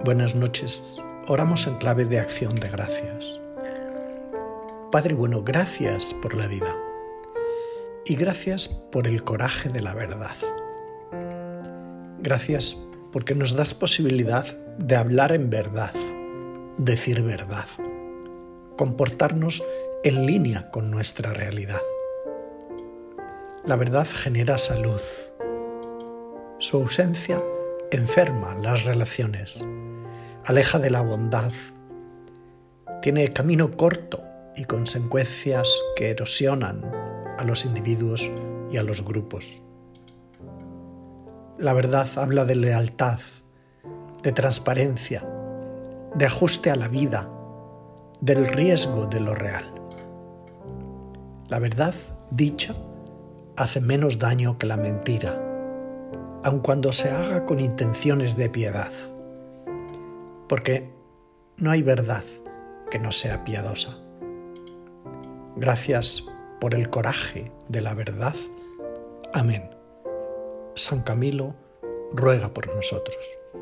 Buenas noches. Oramos en clave de acción de gracias. Padre bueno, gracias por la vida y gracias por el coraje de la verdad. Gracias porque nos das posibilidad de hablar en verdad, decir verdad, comportarnos en línea con nuestra realidad. La verdad genera salud. Su ausencia enferma las relaciones, aleja de la bondad, tiene camino corto y consecuencias que erosionan a los individuos y a los grupos. La verdad habla de lealtad, de transparencia, de ajuste a la vida, del riesgo de lo real. La verdad dicha hace menos daño que la mentira, aun cuando se haga con intenciones de piedad, porque no hay verdad que no sea piadosa. Gracias por el coraje de la verdad. Amén. San Camilo ruega por nosotros.